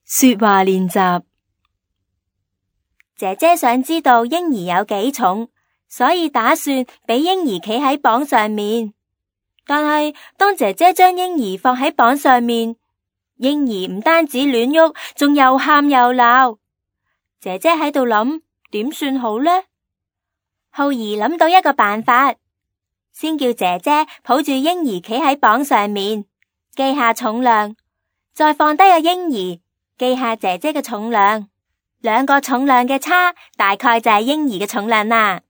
說話練習。 姐姐想知道嬰兒有幾重，所以打算俾嬰兒企喺磅上面。但係當姐姐將嬰兒放喺磅上面，嬰兒唔單止亂喐，仲又喊又鬧。姐姐喺度諗點算好呢？浩兒諗到一個辦法，先叫姐姐抱住嬰兒企喺磅上面，記下重量，再放低個嬰兒，記下姐姐嘅重量，兩個重量嘅差，大概就係嬰兒嘅重量啦。